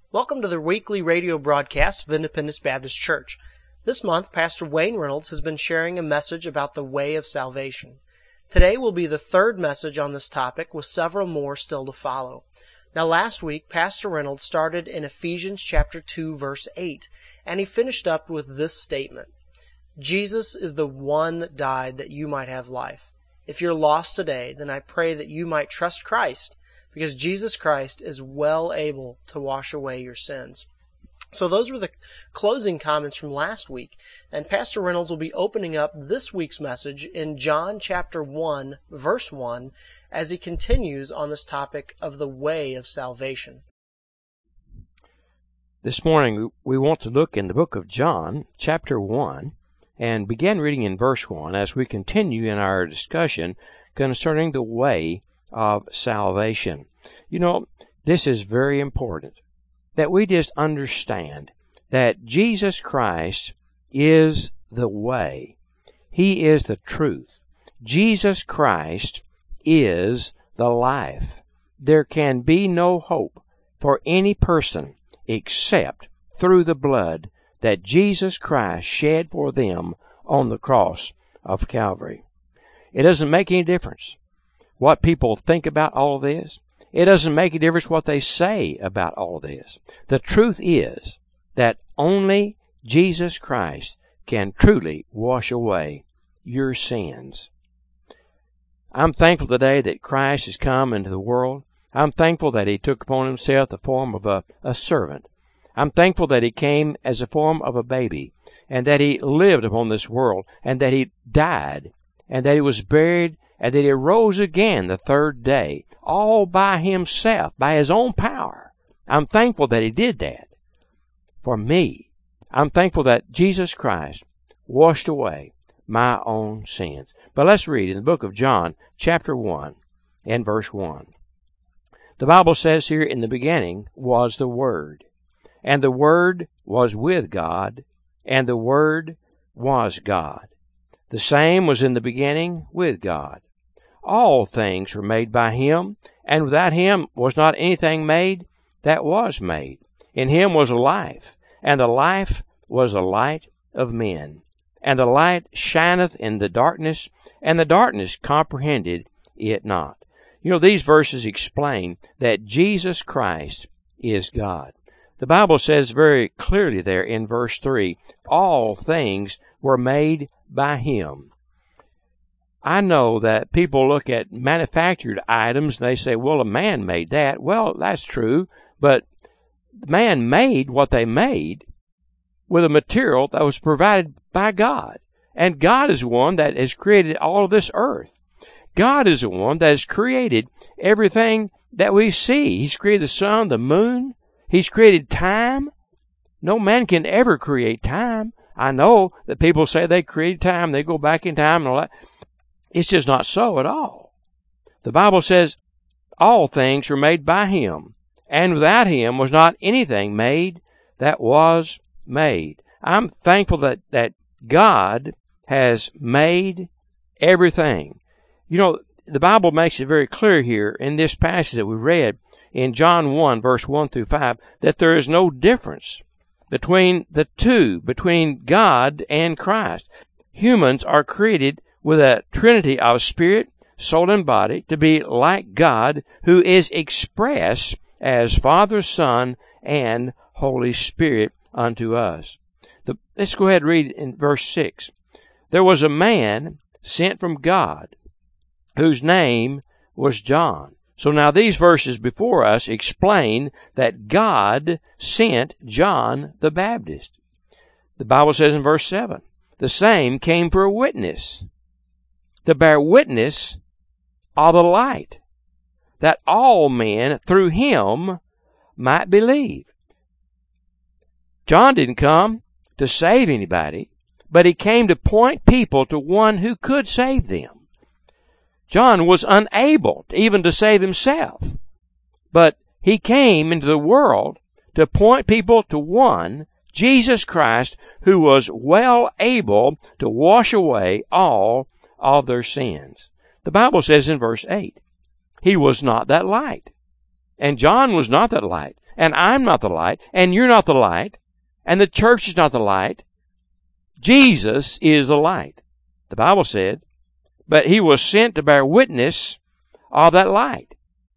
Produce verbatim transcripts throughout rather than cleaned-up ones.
Welcome to the weekly radio broadcast of Independence Baptist Church. This month, Pastor Wayne Reynolds has been sharing a message about the way of salvation. Today will be the third message on this topic, with several more still to follow. Now, last week, Pastor Reynolds started in Ephesians chapter two, verse eight, and he finished up with this statement: Jesus is the one that died that you might have life. If you're lost today, then I pray that you might trust Christ, because Jesus Christ is well able to wash away your sins. So those were the closing comments from last week, and Pastor Reynolds will be opening up this week's message in John chapter one, verse one, as he continues on this topic of the way of salvation. This morning we want to look in the book of John, chapter one, and begin reading in verse one as we continue in our discussion concerning the way of salvation. You know, this is very important, that we just understand that Jesus Christ is the way. He is the truth. Jesus Christ is the life. There can be no hope for any person except through the blood that Jesus Christ shed for them on the cross of Calvary. It doesn't make any difference what people think about all this. It doesn't make a difference what they say about all this. The truth is that only Jesus Christ can truly wash away your sins. I'm thankful today that Christ has come into the world. I'm thankful that He took upon Himself the form of a, a servant. I'm thankful that He came as a form of a baby, and that He lived upon this world, and that He died, and that He was buried, and that He rose again the third day, all by Himself, by His own power. I'm thankful that He did that for me. I'm thankful that Jesus Christ washed away my own sins. But let's read in the book of John, chapter one, and verse one. The Bible says here, in the beginning was the Word, and the Word was with God, and the Word was God. The same was in the beginning with God. All things were made by Him, and without Him was not anything made that was made. In Him was life, and the life was the light of men. And the light shineth in the darkness, and the darkness comprehended it not. You know, these verses explain that Jesus Christ is God. The Bible says very clearly there in verse three, all things were made by Him. I know that people look at manufactured items and they say, well, a man made that. Well, that's true, but man made what they made with a material that was provided by God. And God is the one that has created all of this earth. God is the one that has created everything that we see. He's created the sun, the moon. He's created time. No man can ever create time. I know that people say they created time, they go back in time and all that. It's just not so at all. The Bible says all things were made by Him, and without Him was not anything made that was made. I'm thankful that, that God has made everything. You know, the Bible makes it very clear here in this passage that we read in John one, verse one through five, that there is no difference between the two, between God and Christ. Humans are created with a trinity of spirit, soul, and body to be like God, who is expressed as Father, Son, and Holy Spirit unto us. The, let's go ahead and read in verse six. There was a man sent from God, whose name was John. So now these verses before us explain that God sent John the Baptist. The Bible says in verse seven, the same came for a witness, to bear witness of the light, that all men through him might believe. John didn't come to save anybody, but he came to point people to one who could save them. John was unable even to save himself, but he came into the world to point people to one, Jesus Christ, who was well able to wash away all of their sins. The Bible says in verse eight, He was not that light, and John was not that light, and I'm not the light, and you're not the light, and the church is not the light. Jesus is the light. The Bible said, but he was sent to bear witness of that light.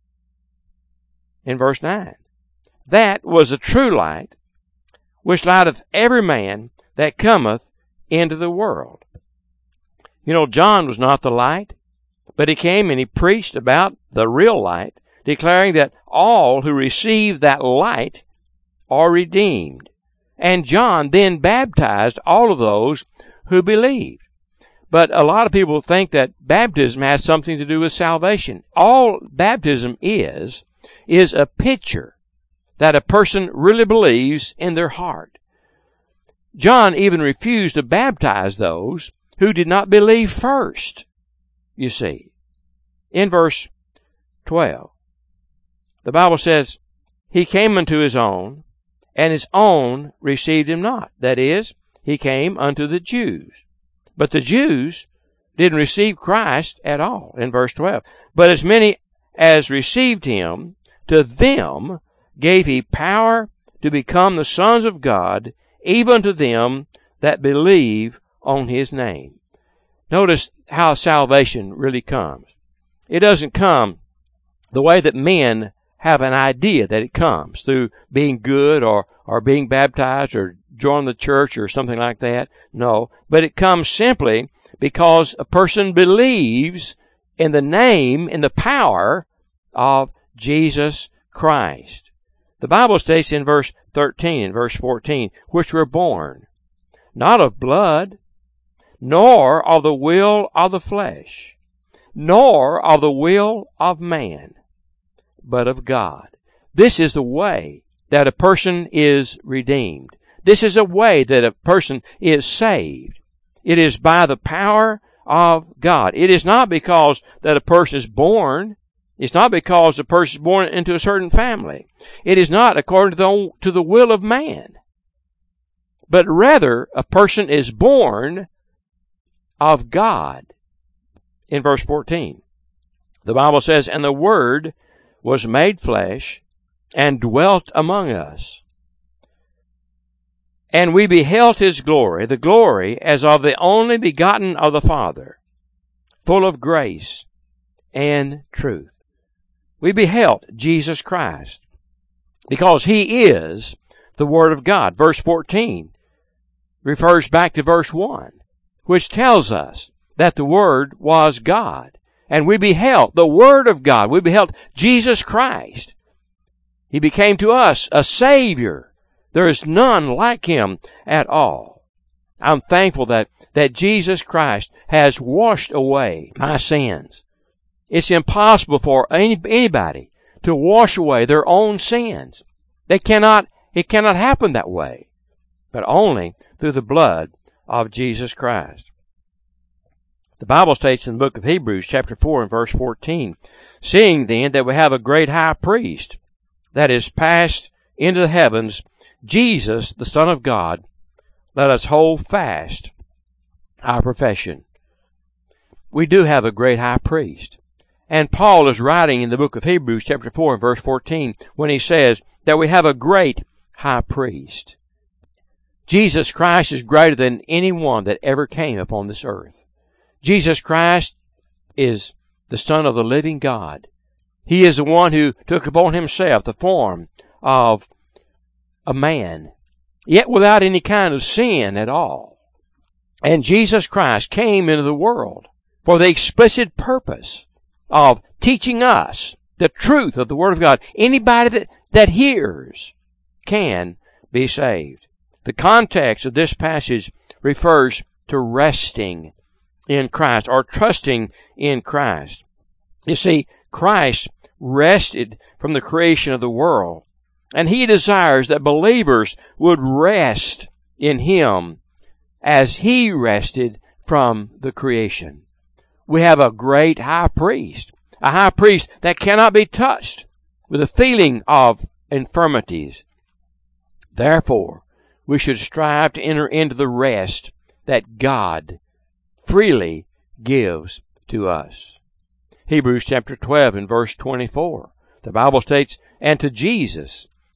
In verse nine, that was the true light, which lighteth every man that cometh into the world. You know, John was not the light, but he came and he preached about the real light, declaring that all who receive that light are redeemed. And John then baptized all of those who believed. But a lot of people think that baptism has something to do with salvation. All baptism is, is a picture that a person really believes in their heart. John even refused to baptize those who did not believe first, you see. In verse twelve, the Bible says, he came unto his own, and his own received him not. That is, he came unto the Jews. But the Jews didn't receive Christ at all, in verse twelve. But as many as received him, to them gave he power to become the sons of God, even to them that believe on his name. Notice how salvation really comes. It doesn't come the way that men have an idea that it comes, through being good or, or being baptized or join the church or something like that. No, but it comes simply because a person believes in the name, in the power of Jesus Christ. The Bible states in verse thirteen and verse fourteen, which were born, not of blood, nor of the will of the flesh, nor of the will of man, but of God. This is the way that a person is redeemed. This is a way that a person is saved. It is by the power of God. It is not because that a person is born. It's not because the person is born into a certain family. It is not according to the, to the will of man. But rather, a person is born of God. In verse fourteen, the Bible says, and the Word was made flesh and dwelt among us. And we beheld his glory, the glory as of the only begotten of the Father, full of grace and truth. We beheld Jesus Christ because he is the Word of God. Verse fourteen refers back to verse one, which tells us that the Word was God. And we beheld the Word of God. We beheld Jesus Christ. He became to us a Savior. There is none like him at all. I'm thankful that, that Jesus Christ has washed away my sins. It's impossible for any, anybody to wash away their own sins. They cannot, it cannot happen that way, but only through the blood of Jesus Christ. The Bible states in the book of Hebrews, chapter four and verse fourteen, seeing then that we have a great high priest that is passed into the heavens, Jesus, the Son of God, let us hold fast our profession. We do have a great high priest. And Paul is writing in the book of Hebrews, chapter four and verse fourteen, when he says that we have a great high priest. Jesus Christ is greater than anyone that ever came upon this earth. Jesus Christ is the Son of the living God. He is the one who took upon himself the form of a man, yet without any kind of sin at all. And Jesus Christ came into the world for the explicit purpose of teaching us the truth of the Word of God. Anybody that, that hears can be saved. The context of this passage refers to resting in Christ, or trusting in Christ. You see, Christ rested from the creation of the world, and he desires that believers would rest in him as he rested from the creation. We have a great high priest, a high priest that cannot be touched with a feeling of infirmities. Therefore, we should strive to enter into the rest that God freely gives to us. Hebrews chapter twelve and verse twenty-four. The Bible states, and to Jesus,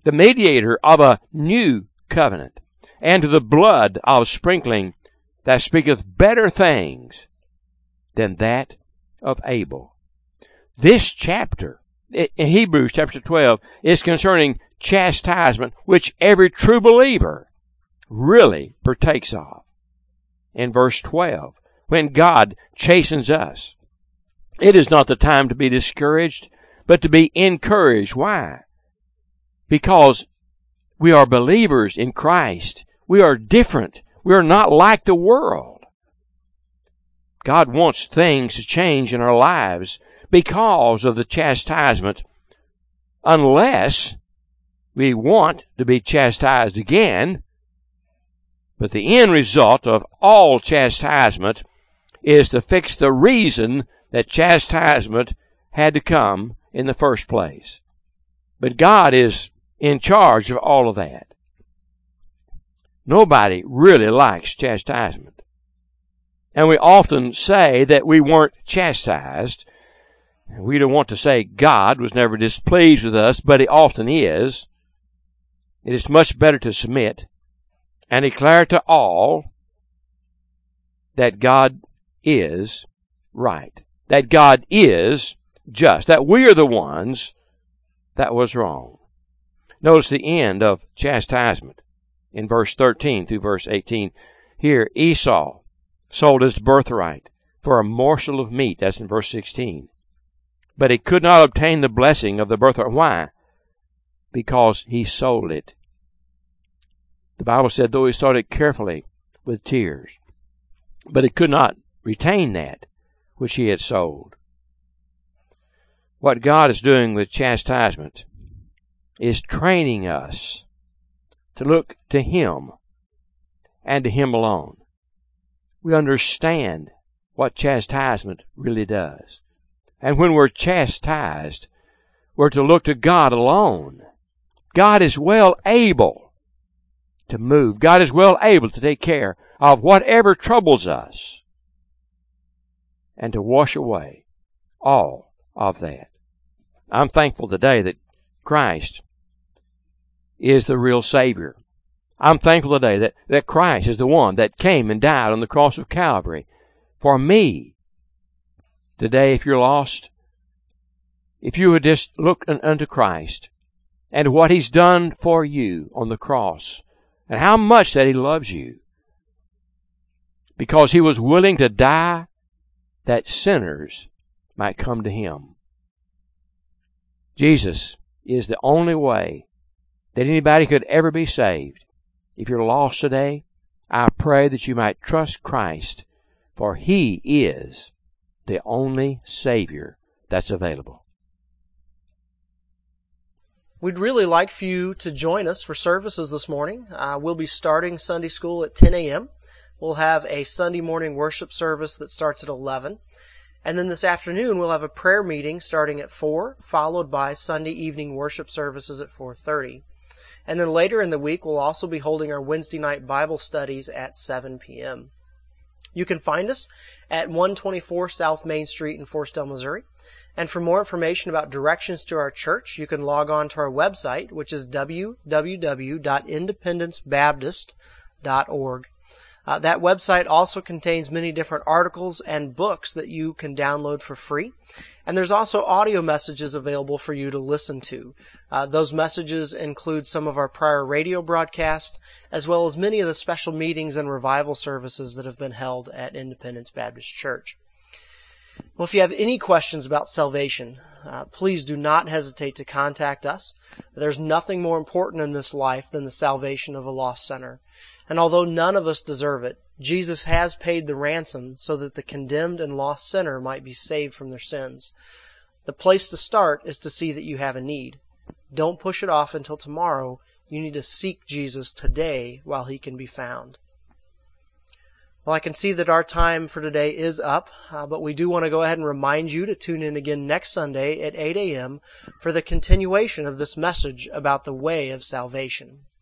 the mediator of a new covenant, and to the blood of sprinkling that speaketh better things than that of Abel. This chapter, in Hebrews chapter twelve, is concerning chastisement, which every true believer really partakes of. In verse twelve, when God chastens us, it is not the time to be discouraged, but to be encouraged. Why? Because we are believers in Christ. We are different. We are not like the world. God wants things to change in our lives because of the chastisement, unless we want to be chastised again. But the end result of all chastisement is to fix the reason that chastisement had to come in the first place. But God is in charge of all of that. Nobody really likes chastisement. And we often say that we weren't chastised. We don't want to say God was never displeased with us, but He often is. It is much better to submit and declare to all that God is right, that God is just, that we are the ones that was wrong. Notice the end of chastisement in verse thirteen through verse eighteen. Here, Esau sold his birthright for a morsel of meat. That's in verse sixteen. But he could not obtain the blessing of the birthright. Why? Because he sold it. The Bible said, though he sought it carefully with tears, but he could not retain that which he had sold. What God is doing with chastisement is training us to look to Him and to Him alone. We understand what chastisement really does. And when we're chastised, we're to look to God alone. God is well able to move. God is well able to take care of whatever troubles us and to wash away all of that. I'm thankful today that Christ is the real Savior. I'm thankful today that, that Christ is the one that came and died on the cross of Calvary for me. Today, if you're lost, if you would just look unto Christ and what He's done for you on the cross, and how much that He loves you, because He was willing to die that sinners might come to Him. Jesus is the only way that anybody could ever be saved. If you're lost today, I pray that you might trust Christ, for He is the only Savior that's available. We'd really like for you to join us for services this morning. Uh, we'll be starting Sunday school at ten a.m. We'll have a Sunday morning worship service that starts at eleven. And then this afternoon, we'll have a prayer meeting starting at four, followed by Sunday evening worship services at four thirty. And then later in the week, we'll also be holding our Wednesday night Bible studies at seven p.m. You can find us at one twenty-four South Main Street in Forestell, Missouri. And for more information about directions to our church, you can log on to our website, which is w w w dot independence baptist dot org. Uh, that website also contains many different articles and books that you can download for free. And there's also audio messages available for you to listen to. Uh, those messages include some of our prior radio broadcasts, as well as many of the special meetings and revival services that have been held at Independence Baptist Church. Well, if you have any questions about salvation, uh, please do not hesitate to contact us. There's nothing more important in this life than the salvation of a lost sinner. And although none of us deserve it, Jesus has paid the ransom so that the condemned and lost sinner might be saved from their sins. The place to start is to see that you have a need. Don't push it off until tomorrow. You need to seek Jesus today while He can be found. Well, I can see that our time for today is up, uh, but we do want to go ahead and remind you to tune in again next Sunday at eight a.m. for the continuation of this message about the way of salvation.